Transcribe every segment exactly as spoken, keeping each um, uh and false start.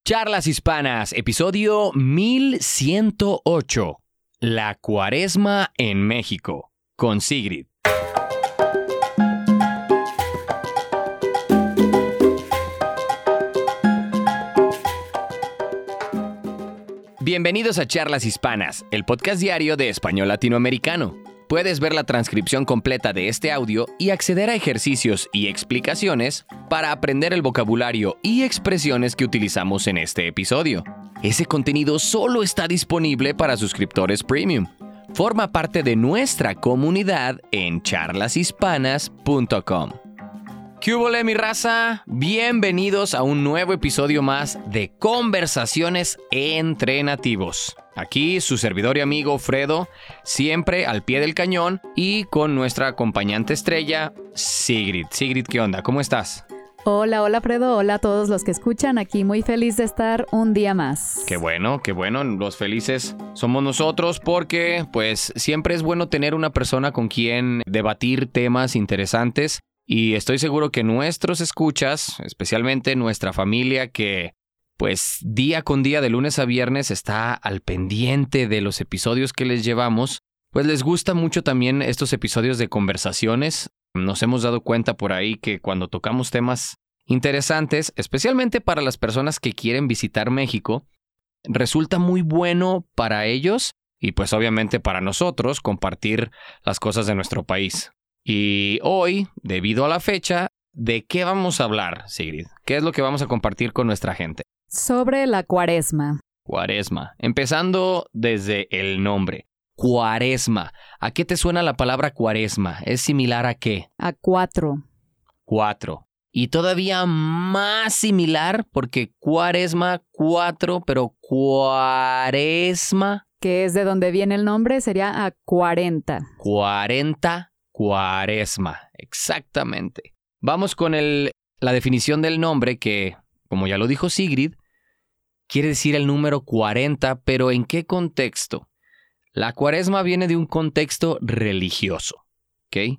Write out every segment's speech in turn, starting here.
Charlas Hispanas, episodio mil ciento ocho. La Cuaresma en México, con Sigrid. Bienvenidos a Charlas Hispanas, el podcast diario de español latinoamericano. Puedes ver la transcripción completa de este audio y acceder a ejercicios y explicaciones para aprender el vocabulario y expresiones que utilizamos en este episodio. Ese contenido solo está disponible para suscriptores premium. Forma parte de nuestra comunidad en charlas hispanas punto com. ¿Qué hubo, mi raza? Bienvenidos a un nuevo episodio más de Conversaciones entre Nativos. Aquí su servidor y amigo Fredo, siempre al pie del cañón y con nuestra acompañante estrella, Sigrid. Sigrid, ¿qué onda? ¿Cómo estás? Hola, hola Fredo, hola a todos los que escuchan. Aquí muy feliz de estar un día más. Qué bueno, qué bueno. Los felices somos nosotros porque pues siempre es bueno tener una persona con quien debatir temas interesantes. Y estoy seguro que nuestros escuchas, especialmente nuestra familia que pues día con día de lunes a viernes está al pendiente de los episodios que les llevamos, pues les gusta mucho también estos episodios de conversaciones. Nos hemos dado cuenta por ahí que cuando tocamos temas interesantes, especialmente para las personas que quieren visitar México, resulta muy bueno para ellos y pues obviamente para nosotros compartir las cosas de nuestro país. Y hoy, debido a la fecha, ¿de qué vamos a hablar, Sigrid? ¿Qué es lo que vamos a compartir con nuestra gente? Sobre la Cuaresma. Cuaresma. Empezando desde el nombre. Cuaresma. ¿A qué te suena la palabra cuaresma? ¿Es similar a qué? A cuatro. Cuatro. Y todavía más similar, porque cuaresma, cuatro, pero cuaresma. Que es de donde viene el nombre, sería a cuarenta. Cuarenta. Cuaresma, exactamente. Vamos con el, la definición del nombre que, como ya lo dijo Sigrid, quiere decir el número cuarenta, pero ¿en qué contexto? La cuaresma viene de un contexto religioso, ¿ok?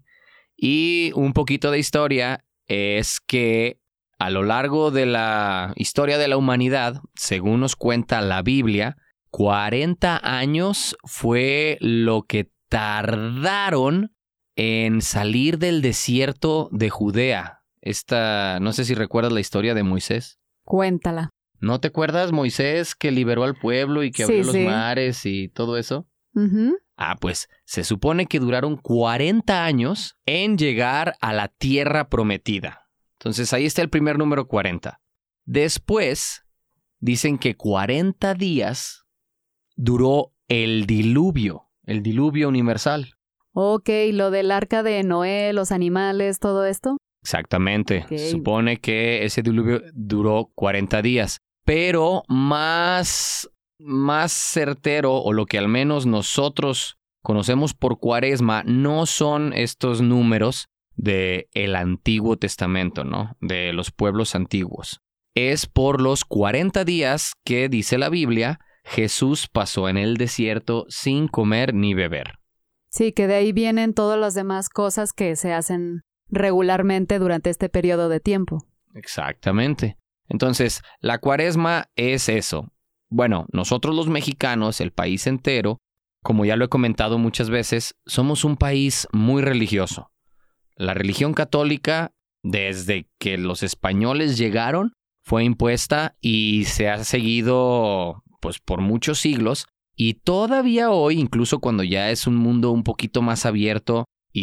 Y un poquito de historia es que a lo largo de la historia de la humanidad, según nos cuenta la Biblia, cuarenta años fue lo que tardaron en salir del desierto de Judea. Esta, no sé si recuerdas la historia de Moisés. Cuéntala. ¿No te acuerdas Moisés que liberó al pueblo y que sí, abrió sí. los mares y todo eso? Uh-huh. Ah, pues se supone que duraron cuarenta años en llegar a la tierra prometida. Entonces ahí está el primer número cuarenta. Después dicen que cuarenta días duró el diluvio, el diluvio universal. Ok, lo del arca de Noé, los animales, todo esto. Exactamente. Okay. Se supone que ese diluvio duró cuarenta días. Pero más, más certero, o lo que al menos nosotros conocemos por cuaresma, no son estos números del Antiguo Testamento, ¿no? De los pueblos antiguos. Es por los cuarenta días que, dice la Biblia, Jesús pasó en el desierto sin comer ni beber. Sí, que de ahí vienen todas las demás cosas que se hacen regularmente durante este periodo de tiempo. Exactamente. Entonces, la cuaresma es eso. Bueno, nosotros los mexicanos, el país entero, como ya lo he comentado muchas veces, somos un país muy religioso. La religión católica, desde que los españoles llegaron, fue impuesta y se ha seguido pues, por muchos siglos. Y todavía hoy, incluso cuando ya es un mundo un poquito más abierto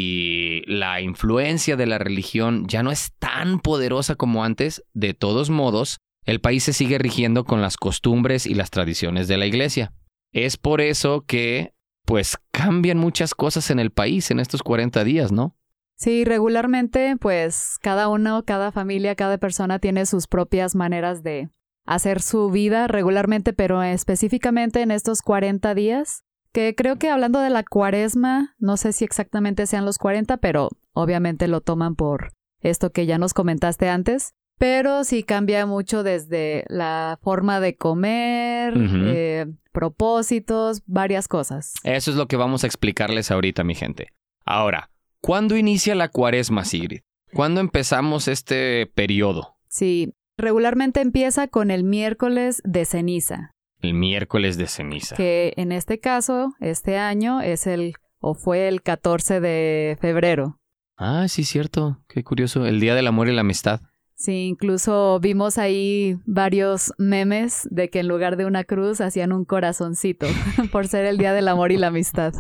y la influencia de la religión ya no es tan poderosa como antes, de todos modos, el país se sigue rigiendo con las costumbres y las tradiciones de la iglesia. Es por eso que, pues, cambian muchas cosas en el país en estos cuarenta días, ¿no? Sí, regularmente, pues, cada uno, cada familia, cada persona tiene sus propias maneras de hacer su vida regularmente, pero específicamente en estos cuarenta días, que creo que hablando de la cuaresma, no sé si exactamente sean los cuarenta, pero obviamente lo toman por esto que ya nos comentaste antes, pero sí cambia mucho desde la forma de comer, uh-huh. eh, propósitos, varias cosas. Eso es lo que vamos a explicarles ahorita, mi gente. Ahora, ¿cuándo inicia la cuaresma, Sigrid? ¿Cuándo empezamos este periodo? Sí, regularmente empieza con el miércoles de ceniza. El miércoles de ceniza. Que en este caso, este año, es el o fue el catorce de febrero. Ah, sí, cierto. Qué curioso. El Día del Amor y la Amistad. Sí, incluso vimos ahí varios memes de que en lugar de una cruz hacían un corazoncito por ser el Día del Amor y la Amistad.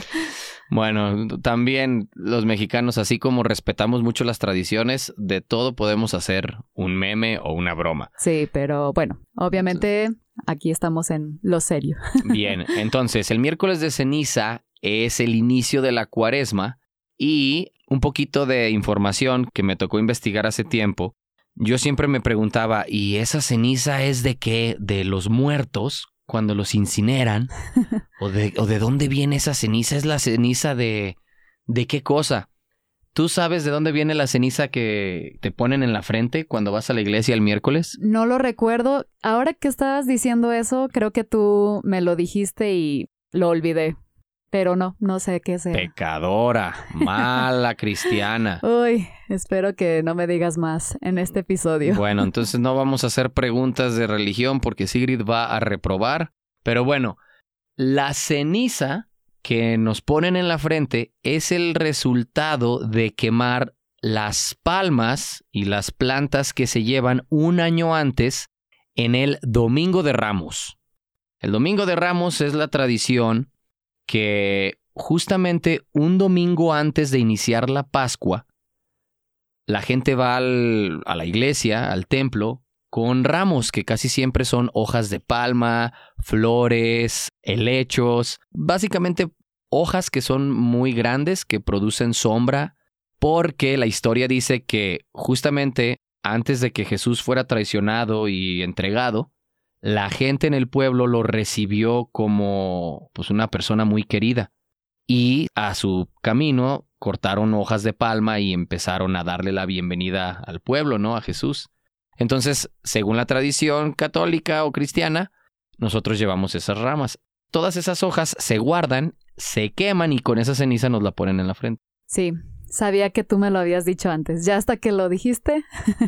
Bueno, también los mexicanos, así como respetamos mucho las tradiciones, de todo podemos hacer un meme o una broma. Sí, pero bueno, obviamente aquí estamos en lo serio. Bien, entonces el miércoles de ceniza es el inicio de la cuaresma y un poquito de información que me tocó investigar hace tiempo. Yo siempre me preguntaba, ¿y esa ceniza es de qué? ¿De los muertos cuando los incineran? ¿O de, o de dónde viene esa ceniza? ¿Es la ceniza de, de qué cosa? ¿Tú sabes de dónde viene la ceniza que te ponen en la frente cuando vas a la iglesia el miércoles? No lo recuerdo. Ahora que estabas diciendo eso, creo que tú me lo dijiste y lo olvidé. Pero no, no sé qué sea. Pecadora, mala cristiana. Uy, espero que no me digas más en este episodio. Bueno, entonces no vamos a hacer preguntas de religión porque Sigrid va a reprobar. Pero bueno, la ceniza que nos ponen en la frente es el resultado de quemar las palmas y las plantas que se llevan un año antes en el Domingo de Ramos. El Domingo de Ramos es la tradición que justamente un domingo antes de iniciar la Pascua, la gente va al, a la iglesia, al templo, con ramos que casi siempre son hojas de palma, flores, helechos, básicamente hojas que son muy grandes, que producen sombra, porque la historia dice que justamente antes de que Jesús fuera traicionado y entregado, la gente en el pueblo lo recibió como pues, una persona muy querida. Y a su camino cortaron hojas de palma y empezaron a darle la bienvenida al pueblo, ¿no? A Jesús. Entonces, según la tradición católica o cristiana, nosotros llevamos esas ramas. Todas esas hojas se guardan, se queman y con esa ceniza nos la ponen en la frente. Sí, sabía que tú me lo habías dicho antes. Ya hasta que lo dijiste,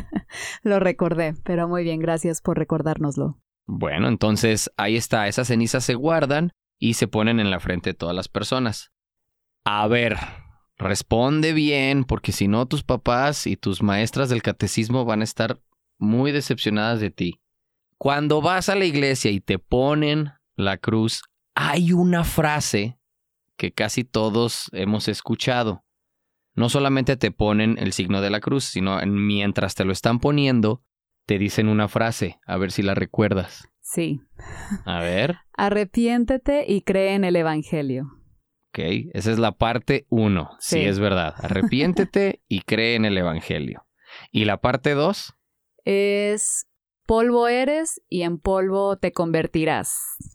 lo recordé. Pero muy bien, gracias por recordárnoslo. Bueno, entonces ahí está, esas cenizas se guardan y se ponen en la frente de todas las personas. A ver, responde bien, porque si no tus papás y tus maestras del catecismo van a estar muy decepcionadas de ti. Cuando vas a la iglesia y te ponen la cruz, hay una frase que casi todos hemos escuchado. No solamente te ponen el signo de la cruz, sino mientras te lo están poniendo, te dicen una frase, a ver si la recuerdas. Sí. A ver. Arrepiéntete y cree en el evangelio. Ok, esa es la parte uno. Sí, Sí, es verdad. Arrepiéntete y cree en el evangelio. ¿Y la parte dos? Es polvo eres y en polvo te convertirás.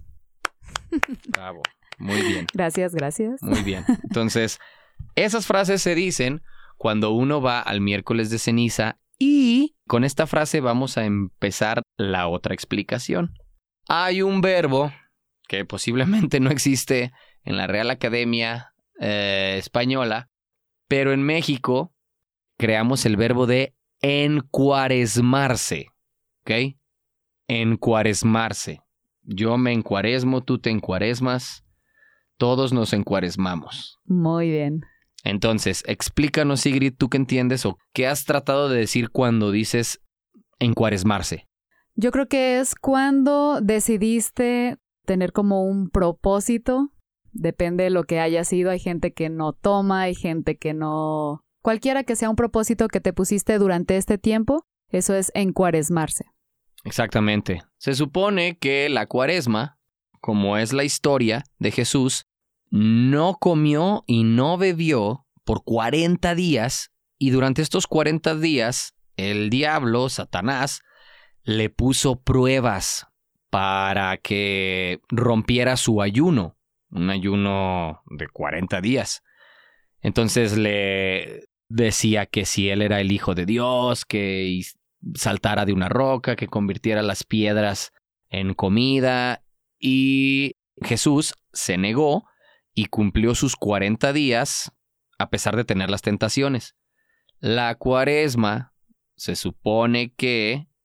Bravo. Muy bien. Gracias, gracias. Muy bien. Entonces, esas frases se dicen cuando uno va al miércoles de ceniza. Y con esta frase vamos a empezar la otra explicación. Hay un verbo que posiblemente no existe en la Real Academia eh, Española, pero en México creamos el verbo de encuaresmarse, ¿ok? Encuaresmarse. Yo me encuaresmo, tú te encuaresmas, todos nos encuaresmamos. Muy bien. Entonces, explícanos, Sigrid, ¿tú qué entiendes o qué has tratado de decir cuando dices encuaresmarse? Yo creo que es cuando decidiste tener como un propósito. Depende de lo que haya sido. Hay gente que no toma, hay gente que no... Cualquiera que sea un propósito que te pusiste durante este tiempo, eso es encuaresmarse. Exactamente. Se supone que la cuaresma, como es la historia de Jesús, no comió y no bebió por cuarenta días y durante estos cuarenta días el diablo, Satanás, le puso pruebas para que rompiera su ayuno, un ayuno de cuarenta días. Entonces le decía que si él era el Hijo de Dios, que saltara de una roca, que convirtiera las piedras en comida y Jesús se negó y cumplió sus cuarenta días a pesar de tener las tentaciones. La cuaresma se supone que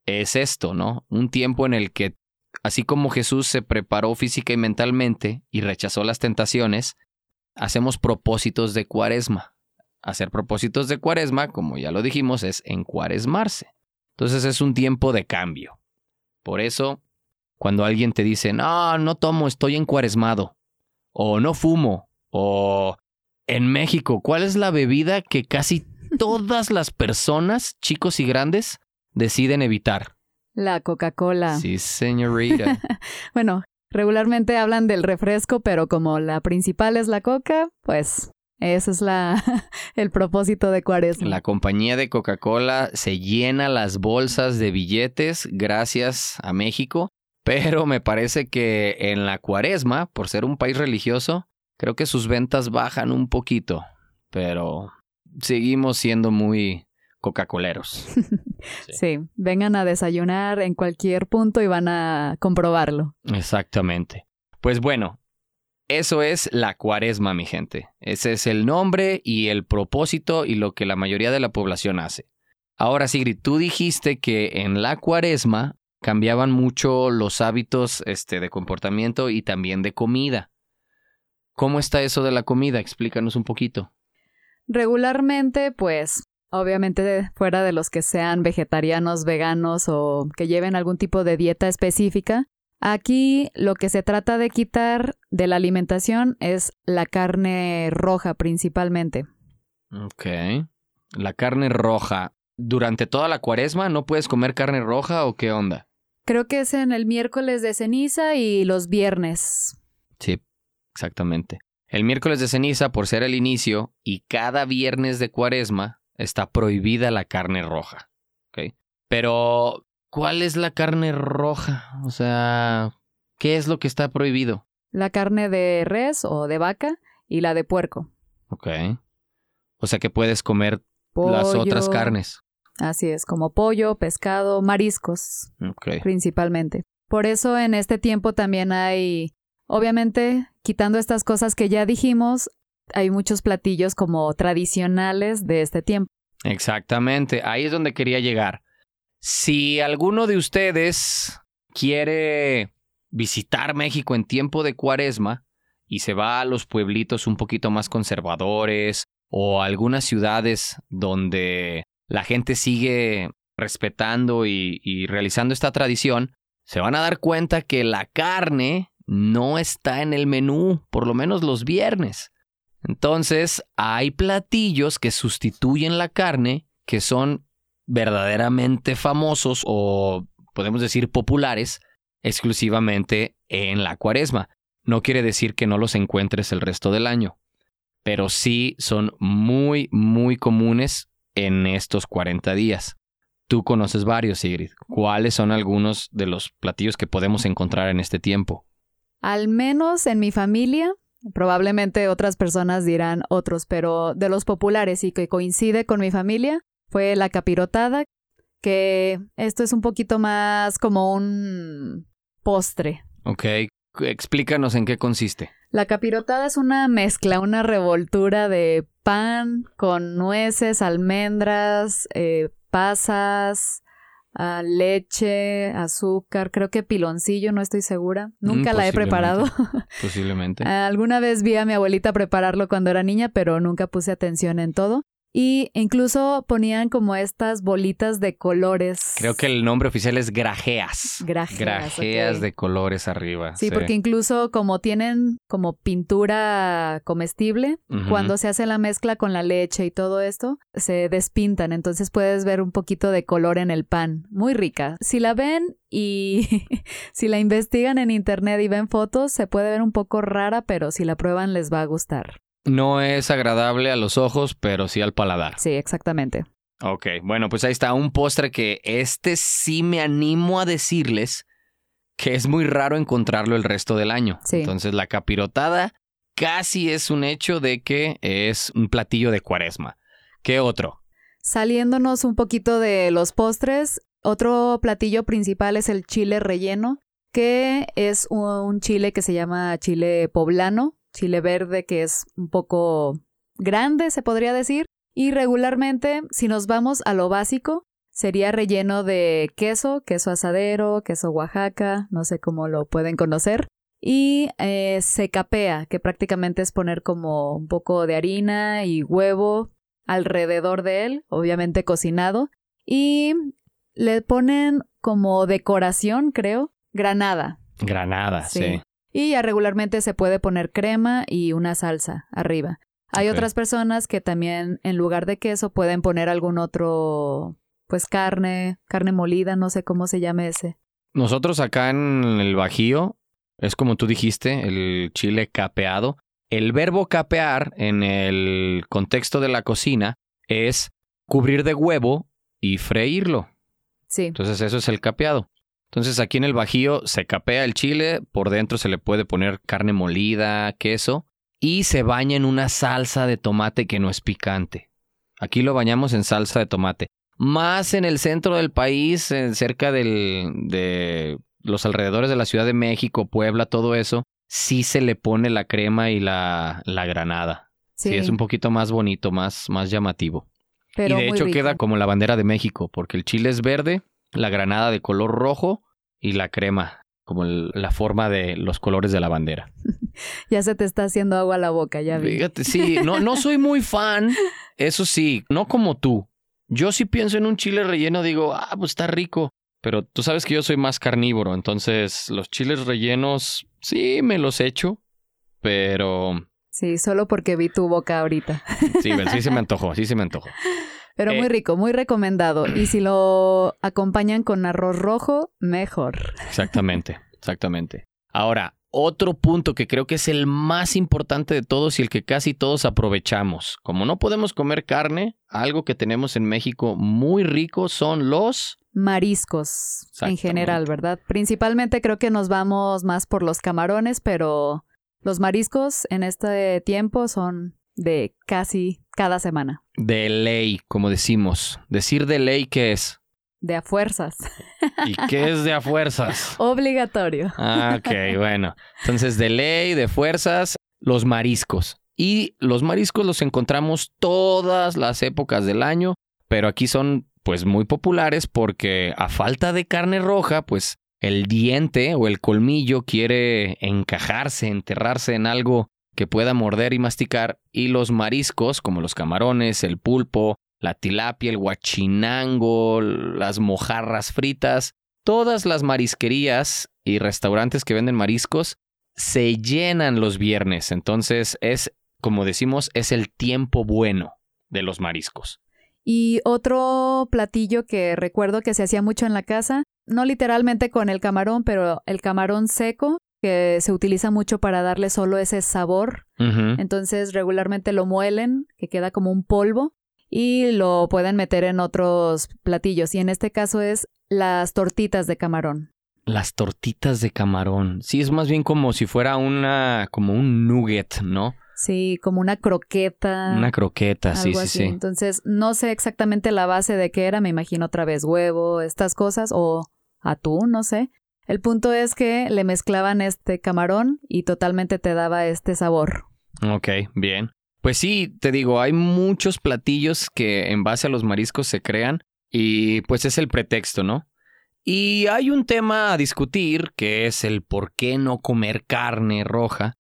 es esto, ¿no? Un tiempo en el que, así como Jesús se preparó física y mentalmente y rechazó las tentaciones, hacemos propósitos de cuaresma. Hacer propósitos de cuaresma, como ya lo dijimos, es encuaresmarse. Entonces es un tiempo de cambio. Por eso, cuando alguien te dice, no, no tomo, estoy encuaresmado, o no fumo, o en México, ¿cuál es la bebida que casi todas las personas, chicos y grandes, deciden evitar? La Coca-Cola. Sí, señorita. Bueno, regularmente hablan del refresco, pero como la principal es la Coca, pues ese es la el propósito de cuaresma. La compañía de Coca-Cola se llena las bolsas de billetes gracias a México, pero me parece que en la cuaresma, por ser un país religioso, creo que sus ventas bajan un poquito, pero seguimos siendo muy coca-coleros. Sí. Sí, vengan a desayunar en cualquier punto y van a comprobarlo. Exactamente. Pues bueno, eso es la cuaresma, mi gente. Ese es el nombre y el propósito y lo que la mayoría de la población hace. Ahora, Sigrid, tú dijiste que en la cuaresma cambiaban mucho los hábitos este, de comportamiento y también de comida. ¿Cómo está eso de la comida? Explícanos un poquito. Regularmente, pues, obviamente fuera de los que sean vegetarianos, veganos o que lleven algún tipo de dieta específica, aquí lo que se trata de quitar de la alimentación es la carne roja principalmente. Ok. La carne roja. ¿Durante toda la cuaresma no puedes comer carne roja o qué onda? Creo que es en el miércoles de ceniza y los viernes. Sí, exactamente. El miércoles de ceniza, por ser el inicio, y cada viernes de cuaresma, está prohibida la carne roja. ¿Ok? Pero, ¿cuál es la carne roja? O sea, ¿qué es lo que está prohibido? La carne de res o de vaca y la de puerco. Ok. O sea que puedes comer Pollo, las otras carnes. Así es, como pollo, pescado, mariscos, Okay. principalmente. Por eso en este tiempo también hay, obviamente, quitando estas cosas que ya dijimos, hay muchos platillos como tradicionales de este tiempo. Exactamente, ahí es donde quería llegar. Si alguno de ustedes quiere visitar México en tiempo de cuaresma y se va a los pueblitos un poquito más conservadores o a algunas ciudades donde la gente sigue respetando y, y realizando esta tradición, se van a dar cuenta que la carne no está en el menú, por lo menos los viernes. Entonces, hay platillos que sustituyen la carne que son verdaderamente famosos o, podemos decir, populares exclusivamente en la cuaresma. No quiere decir que no los encuentres el resto del año, pero sí son muy, muy comunes en estos cuarenta días. Tú conoces varios, Sigrid. ¿Cuáles son algunos de los platillos que podemos encontrar en este tiempo? Al menos en mi familia, probablemente otras personas dirán otros, pero de los populares y que coincide con mi familia, fue la capirotada, que esto es un poquito más como un postre. Ok, explícanos en qué consiste. La capirotada es una mezcla, una revoltura de pan con nueces, almendras, eh, pasas, uh, leche, azúcar, creo que piloncillo, no estoy segura. Nunca Mm, la he preparado. Posiblemente. Alguna vez vi a mi abuelita prepararlo cuando era niña, pero nunca puse atención en todo. Y incluso ponían como estas bolitas de colores. Creo que el nombre oficial es grajeas. Grajeas, Grajeas ok. de colores arriba. Sí, porque incluso como tienen como pintura comestible, Ujú. cuando se hace la mezcla con la leche y todo esto, se despintan. Entonces puedes ver un poquito de color en el pan. Muy rica. Si la ven y si la investigan en internet y ven fotos, se puede ver un poco rara, pero si la prueban les va a gustar. No es agradable a los ojos, pero sí al paladar. Sí, exactamente. Ok, bueno, pues ahí está un postre que este sí me animo a decirles que es muy raro encontrarlo el resto del año. Sí. Entonces la capirotada casi es un hecho de que es un platillo de cuaresma. ¿Qué otro? Saliéndonos un poquito de los postres, otro platillo principal es el chile relleno, que es un chile que se llama chile poblano, chile verde que es un poco grande, se podría decir. Y regularmente, si nos vamos a lo básico, sería relleno de queso, queso asadero, queso Oaxaca, no sé cómo lo pueden conocer. Y eh, se capea, que prácticamente es poner como un poco de harina y huevo alrededor de él, obviamente cocinado. Y le ponen como decoración, creo, granada. Granada, sí. sí. Y ya regularmente se puede poner crema y una salsa arriba. Hay okay. otras personas que también en lugar de queso pueden poner algún otro, pues carne, carne molida, no sé cómo se llame ese. Nosotros acá en el Bajío, es como tú dijiste, el chile capeado. El verbo capear en el contexto de la cocina es cubrir de huevo y freírlo. Sí. Entonces eso es el capeado. Entonces aquí en el Bajío se capea el chile, por dentro se le puede poner carne molida, queso y se baña en una salsa de tomate que no es picante. Aquí lo bañamos en salsa de tomate. Más en el centro del país, en cerca del, de los alrededores de la Ciudad de México, Puebla, todo eso, sí se le pone la crema y la, la granada. Sí. sí, es un poquito más bonito, más, más llamativo. Pero y de hecho rico. Queda como la bandera de México, porque el chile es verde, la granada de color rojo y la crema, como el, la forma de los colores de la bandera. Ya se te está haciendo agua a la boca, ya vi. Fíjate, sí, no, no soy muy fan, eso sí, no como tú. Yo sí pienso en un chile relleno, digo, ah, pues está rico. Pero tú sabes que yo soy más carnívoro, entonces los chiles rellenos sí me los echo, pero... Sí, solo porque vi tu boca ahorita. Sí, sí se me antojó, sí se me antojó. Pero eh, muy rico, muy recomendado. Y si lo acompañan con arroz rojo, mejor. Exactamente, exactamente. Ahora, otro punto que creo que es el más importante de todos y el que casi todos aprovechamos. Como no podemos comer carne, algo que tenemos en México muy rico son los... mariscos en general, ¿verdad? Principalmente creo que nos vamos más por los camarones, pero los mariscos en este tiempo son de casi cada semana. De ley, como decimos. Decir de ley, ¿qué es? De a fuerzas. ¿Y qué es de a fuerzas? Obligatorio. Ah, ok, bueno. Entonces, de ley, de fuerzas, los mariscos. Y los mariscos los encontramos todas las épocas del año, pero aquí son pues muy populares porque a falta de carne roja, pues el diente o el colmillo quiere encajarse, enterrarse en algo que pueda morder y masticar, y los mariscos, como los camarones, el pulpo, la tilapia, el guachinango, las mojarras fritas, todas las marisquerías y restaurantes que venden mariscos se llenan los viernes. Entonces es, como decimos, es el tiempo bueno de los mariscos. Y otro platillo que recuerdo que se hacía mucho en la casa, no literalmente con el camarón, pero el camarón seco, que se utiliza mucho para darle solo ese sabor. Uh-huh. Entonces regularmente lo muelen, que queda como un polvo, y lo pueden meter en otros platillos. Y en este caso es las tortitas de camarón. Las tortitas de camarón. Sí, es más bien como si fuera una, como un nugget, ¿no? Sí, como una croqueta. Una croqueta, sí, sí, así. sí. Entonces, no sé exactamente la base de qué era. Me imagino otra vez huevo, estas cosas, o atún, no sé. El punto es que le mezclaban este camarón y totalmente te daba este sabor. Ok, bien. Pues sí, te digo, hay muchos platillos que en base a los mariscos se crean y pues es el pretexto, ¿no? Y hay un tema a discutir que es el por qué no comer carne roja.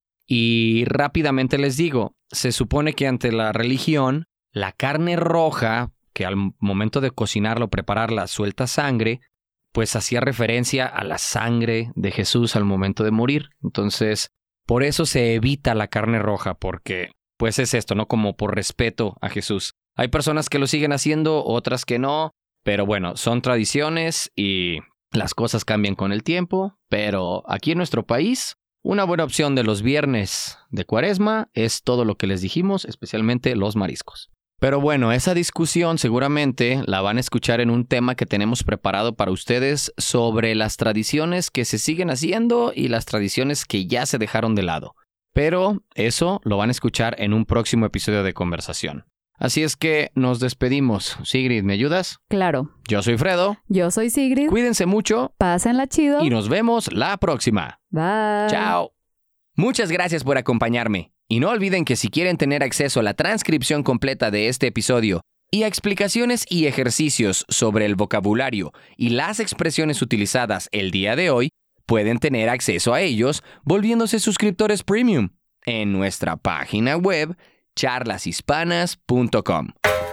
Y rápidamente les digo, se supone que ante la religión, la carne roja, que al momento de cocinarla o prepararla suelta sangre, pues hacía referencia a la sangre de Jesús al momento de morir. Entonces, por eso se evita la carne roja, porque pues es esto, ¿no? Como por respeto a Jesús. Hay personas que lo siguen haciendo, otras que no, pero bueno, son tradiciones y las cosas cambian con el tiempo, pero aquí en nuestro país, una buena opción de los viernes de Cuaresma es todo lo que les dijimos, especialmente los mariscos. Pero bueno, esa discusión seguramente la van a escuchar en un tema que tenemos preparado para ustedes sobre las tradiciones que se siguen haciendo y las tradiciones que ya se dejaron de lado. Pero eso lo van a escuchar en un próximo episodio de Conversación. Así es que nos despedimos. Sigrid, ¿me ayudas? Claro. Yo soy Fredo. Yo soy Sigrid. Cuídense mucho. Pásenla chido. Y nos vemos la próxima. Bye. Chao. Muchas gracias por acompañarme. Y no olviden que si quieren tener acceso a la transcripción completa de este episodio y a explicaciones y ejercicios sobre el vocabulario y las expresiones utilizadas el día de hoy, pueden tener acceso a ellos volviéndose suscriptores premium en nuestra página web charlas hispanas punto com.